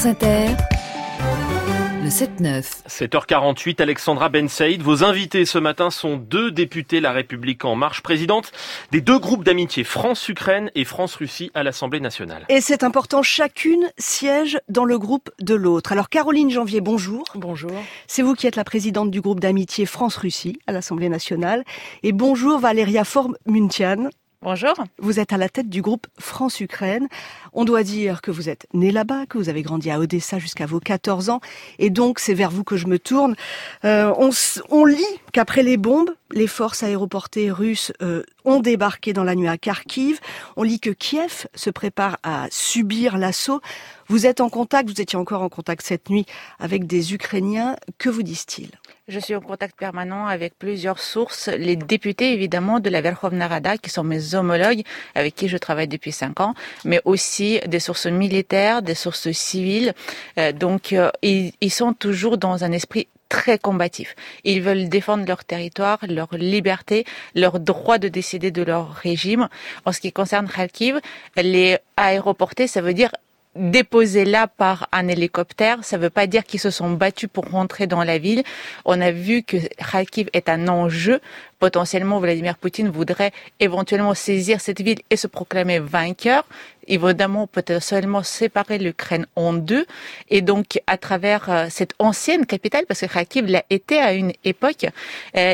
France Inter, le 7-9. 7h48, Alexandra Ben Saïd. Vos invités ce matin sont deux députés La République En Marche, présidente des deux groupes d'amitié France-Ukraine et France-Russie à l'Assemblée nationale. Et c'est important, chacune siège dans le groupe de l'autre. Alors Caroline Janvier, bonjour. Bonjour. C'est vous qui êtes la présidente du groupe d'amitié France-Russie à l'Assemblée nationale. Et bonjour Valéria Formuntian. Bonjour. Vous êtes à la tête du groupe France-Ukraine. On doit dire que vous êtes née là-bas, que vous avez grandi à Odessa jusqu'à vos 14 ans. Et donc, c'est vers vous que je me tourne. On lit qu'après les bombes, les forces aéroportées russes ont débarqué dans la nuit à Kharkiv. On lit que Kiev se prépare à subir l'assaut. Vous êtes en contact, vous étiez encore en contact cette nuit avec des Ukrainiens. Que vous disent-ils ? Je suis en contact permanent avec plusieurs sources, les députés évidemment de la Verkhovna Rada qui sont mes homologues avec qui je travaille depuis 5 ans, mais aussi des sources militaires, des sources civiles. Ils sont toujours dans un esprit très combatif. Ils veulent défendre leur territoire, leur liberté, leur droit de décider de leur régime. En ce qui concerne Kharkiv, les aéroportés, ça veut dire déposés là par un hélicoptère, ça ne veut pas dire qu'ils se sont battus pour rentrer dans la ville. On a vu que Kharkiv est un enjeu. Potentiellement, Vladimir Poutine voudrait éventuellement saisir cette ville et se proclamer vainqueur. Évidemment, peut-être seulement séparer l'Ukraine en deux. Et donc, à travers cette ancienne capitale, parce que Kharkiv l'a été à une époque, ça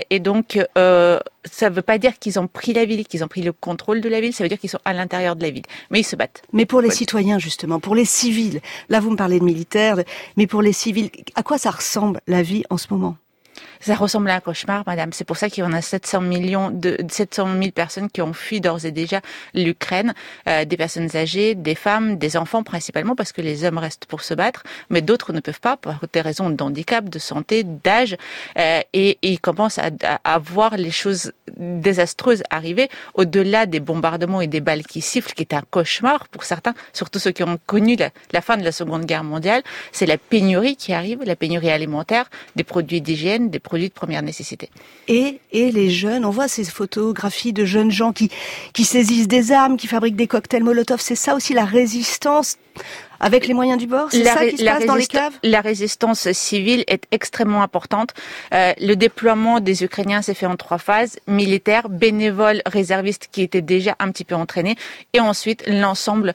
ne veut pas dire qu'ils ont pris la ville, qu'ils ont pris le contrôle de la ville, ça veut dire qu'ils sont à l'intérieur de la ville. Mais ils se battent. Mais pour les citoyens, justement, pour les civils, là vous me parlez de militaires, mais pour les civils, à quoi ça ressemble la vie en ce moment ? Ça ressemble à un cauchemar, madame. C'est pour ça qu'il y en a 700 000 personnes qui ont fui d'ores et déjà l'Ukraine. Des personnes âgées, des femmes, des enfants principalement, parce que les hommes restent pour se battre, mais d'autres ne peuvent pas pour des raisons de handicap, de santé, d'âge. Et ils commencent à voir les choses désastreuses arriver au-delà des bombardements et des balles qui sifflent, qui est un cauchemar pour certains, surtout ceux qui ont connu la fin de la Seconde Guerre mondiale. C'est la pénurie qui arrive, la pénurie alimentaire, des produits d'hygiène, des produits de première nécessité. Et les jeunes, on voit ces photographies de jeunes gens qui saisissent des armes, qui fabriquent des cocktails Molotov. C'est ça aussi la résistance avec les moyens du bord, c'est ça qui se passe dans les caves ? La résistance civile est extrêmement importante. Le déploiement des Ukrainiens s'est fait en 3 phases. Militaires, bénévoles, réservistes qui étaient déjà un petit peu entraînés. Et ensuite, l'ensemble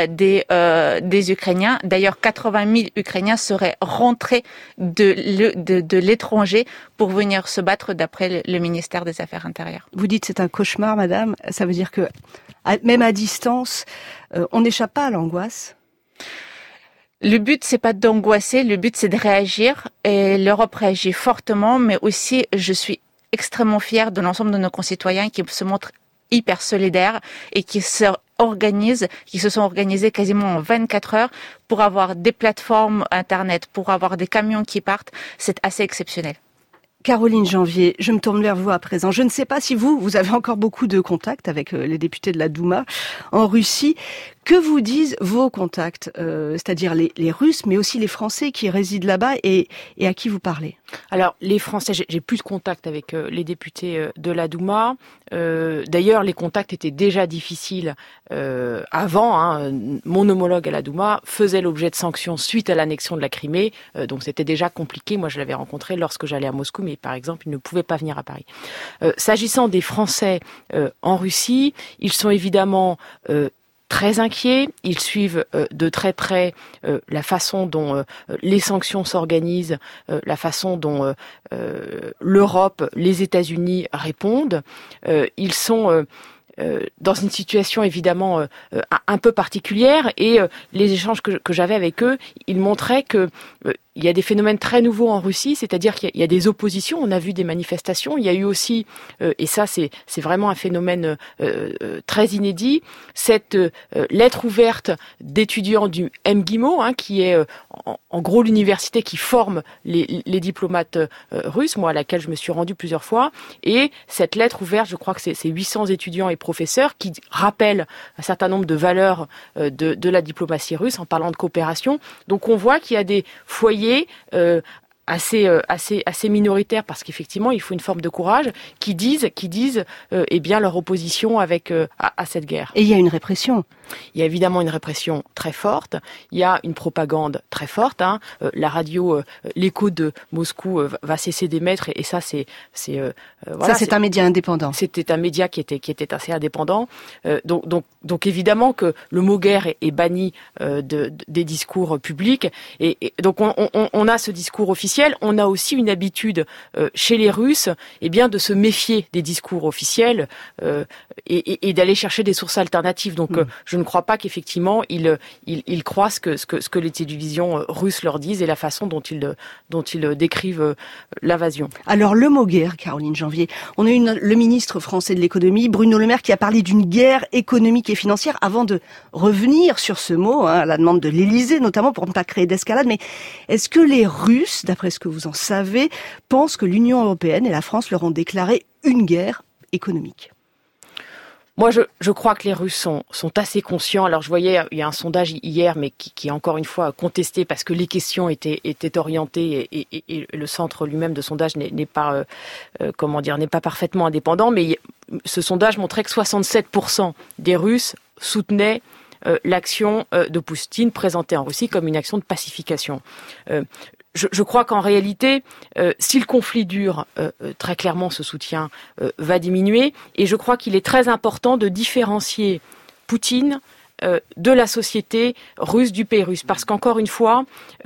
des Ukrainiens. D'ailleurs, 80 000 Ukrainiens seraient rentrés de l'étranger pour venir se battre d'après le ministère des Affaires intérieures. Vous dites c'est un cauchemar, madame. Ça veut dire que, même à distance, on n'échappe pas à l'angoisse ? Le but, c'est pas d'angoisser, le but, c'est de réagir. Et l'Europe réagit fortement, mais aussi, je suis extrêmement fière de l'ensemble de nos concitoyens qui se montrent hyper solidaires et qui se sont organisés quasiment en 24 heures pour avoir des plateformes Internet, pour avoir des camions qui partent. C'est assez exceptionnel. Caroline Janvier, je me tourne vers vous à présent. Je ne sais pas si vous avez encore beaucoup de contacts avec les députés de la Douma en Russie. Que vous disent vos contacts, c'est-à-dire les Russes, mais aussi les Français qui résident là-bas et à qui vous parlez ? Alors, les Français, j'ai plus de contact avec les députés de la Douma. D'ailleurs, les contacts étaient déjà difficiles avant. Mon homologue à la Douma faisait l'objet de sanctions suite à l'annexion de la Crimée. Donc, c'était déjà compliqué. Moi, je l'avais rencontré lorsque j'allais à Moscou, mais par exemple, il ne pouvait pas venir à Paris. S'agissant des Français en Russie, ils sont évidemment très inquiets. Ils suivent de très près la façon dont les sanctions s'organisent, la façon dont l'Europe, les États-Unis répondent. Ils sont dans une situation évidemment un peu particulière et les échanges que j'avais avec eux, ils montraient que il y a des phénomènes très nouveaux en Russie, c'est-à-dire qu'il y a des oppositions, on a vu des manifestations, il y a eu aussi, et ça c'est vraiment un phénomène très inédit, cette lettre ouverte d'étudiants du MGIMO, qui est en gros l'université qui forme les diplomates russes, moi à laquelle je me suis rendue plusieurs fois, et cette lettre ouverte, je crois que c'est 800 étudiants et professeurs qui rappellent un certain nombre de valeurs de la diplomatie russe en parlant de coopération. Donc on voit qu'il y a des foyers assez minoritaires, parce qu'effectivement il faut une forme de courage, qui disent eh bien leur opposition à cette guerre. Et il y a une répression. Il y a évidemment une répression très forte, il y a une propagande très forte. La radio, l'écho de Moscou va cesser d'émettre, et ça c'est voilà, ça c'est un média indépendant. C'était un média qui était assez indépendant. Donc évidemment que le mot guerre est banni des discours publics, et donc on a ce discours officiel. On a aussi une habitude chez les Russes, eh bien, de se méfier des discours officiels et d'aller chercher des sources alternatives. Donc je ne crois pas qu'effectivement ils croient ce que les télévisions russes leur disent et la façon dont ils décrivent l'invasion. Alors le mot guerre, Caroline Janvier, on a eu le ministre français de l'économie, Bruno Le Maire, qui a parlé d'une guerre économique et financière avant de revenir sur ce mot, à la demande de l'Élysée notamment, pour ne pas créer d'escalade. Mais est-ce que les Russes, d'après ce que vous en savez, pensent que l'Union européenne et la France leur ont déclaré une guerre économique? Moi, je crois que les Russes sont assez conscients. Alors, je voyais, il y a un sondage hier, mais qui est encore une fois contesté parce que les questions étaient orientées et le centre lui-même de sondage n'est pas, n'est pas parfaitement indépendant. Mais ce sondage montrait que 67% des Russes soutenaient l'action de Poutine présentée en Russie comme une action de pacification. Je crois qu'en réalité, si le conflit dure, très clairement ce soutien va diminuer. Et je crois qu'il est très important de différencier Poutine de la société russe, du pays russe. Parce qu'encore une fois,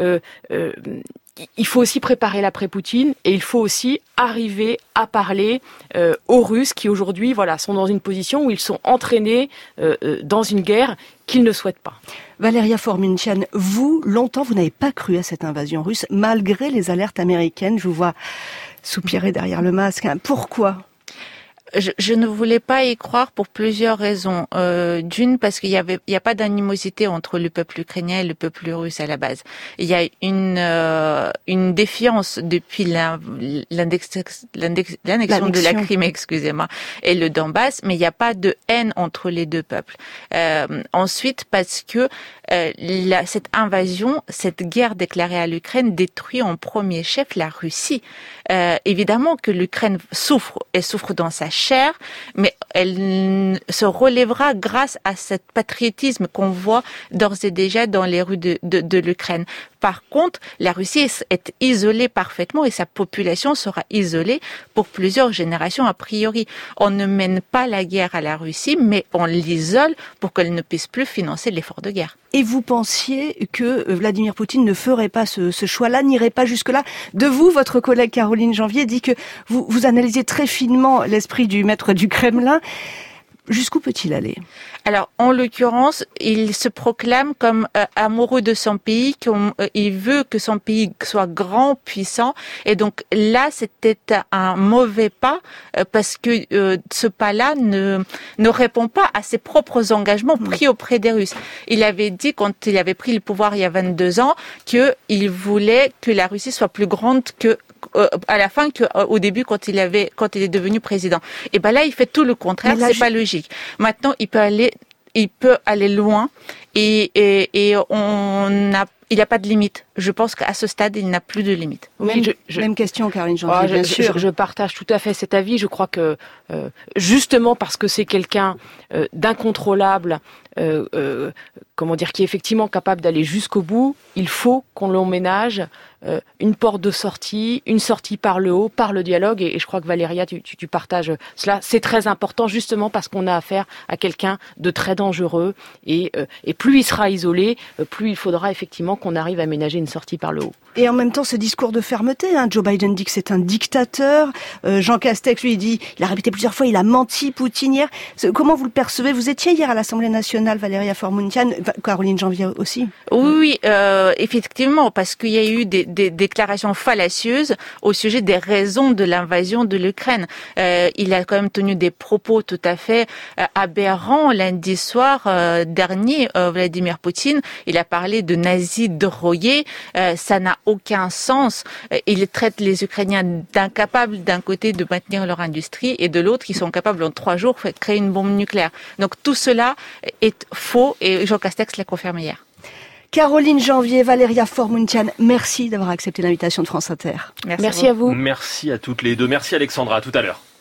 il faut aussi préparer l'après-Poutine et il faut aussi arriver à parler aux Russes qui aujourd'hui sont dans une position où ils sont entraînés dans une guerre qu'ils ne souhaitent pas. Valeria Fomintian, longtemps, vous n'avez pas cru à cette invasion russe, malgré les alertes américaines. Je vous vois soupirer derrière le masque. Pourquoi ? Je ne voulais pas y croire pour plusieurs raisons. D'une, parce qu'il y a pas d'animosité entre le peuple ukrainien et le peuple russe à la base. Il y a une défiance depuis l'annexion de la Crimée, excusez-moi, et le Donbass, mais il n'y a pas de haine entre les deux peuples. Ensuite, parce que cette invasion, cette guerre déclarée à l'Ukraine détruit en premier chef la Russie. Évidemment que l'Ukraine souffre dans sa chair, mais elle se relèvera grâce à ce patriotisme qu'on voit d'ores et déjà dans les rues de l'Ukraine. Par contre, la Russie est isolée parfaitement et sa population sera isolée pour plusieurs générations a priori. On ne mène pas la guerre à la Russie, mais on l'isole pour qu'elle ne puisse plus financer l'effort de guerre. Et vous pensiez que Vladimir Poutine ne ferait pas ce choix-là, n'irait pas jusque-là. De vous, votre collègue Caroline Janvier dit que vous analysez très finement l'esprit du maître du Kremlin. Jusqu'où peut-il aller ? Alors, en l'occurrence, il se proclame comme amoureux de son pays, il veut que son pays soit grand, puissant, et donc là, c'était un mauvais pas parce que ce pas-là ne répond pas à ses propres engagements pris auprès des Russes. Il avait dit, quand il avait pris le pouvoir il y a 22 ans, qu'il voulait que la Russie soit plus grande à la fin qu'au début quand il est devenu président. Et là il fait tout le contraire, c'est pas logique. Maintenant il peut aller loin et il n'y a pas de limite. Je pense qu'à ce stade, il n'a plus de limite. Même question, Caroline Janvier, bien sûr. Je partage tout à fait cet avis. Je crois que, justement parce que c'est quelqu'un d'incontrôlable, qui est effectivement capable d'aller jusqu'au bout, il faut qu'on l'emménage une porte de sortie, une sortie par le haut, par le dialogue. Et je crois que Valéria, tu partages cela. C'est très important, justement parce qu'on a affaire à quelqu'un de très dangereux. Et plus il sera isolé, plus il faudra effectivement qu'on arrive à aménager une sortie par le haut. Et en même temps, ce discours de fermeté, Joe Biden dit que c'est un dictateur. Jean Castex, lui, il a répété plusieurs fois, il a menti, Poutine hier. Comment vous le percevez ? Vous étiez hier à l'Assemblée nationale, Valeria Fomintian, Caroline Janvier aussi. Oui, effectivement, parce qu'il y a eu des déclarations fallacieuses au sujet des raisons de l'invasion de l'Ukraine. Il a quand même tenu des propos tout à fait aberrants lundi soir dernier. Vladimir Poutine, il a parlé de nazis drogués. Ça n'a aucun sens. Il traite les Ukrainiens d'incapables d'un côté de maintenir leur industrie et de l'autre qui sont capables en 3 jours de créer une bombe nucléaire. Donc tout cela est faux et Jean Castex l'a confirmé hier. Caroline Janvier, Valéria Faure-Muntian, merci d'avoir accepté l'invitation de France Inter. Merci à vous. Merci à toutes les deux. Merci Alexandra, à tout à l'heure.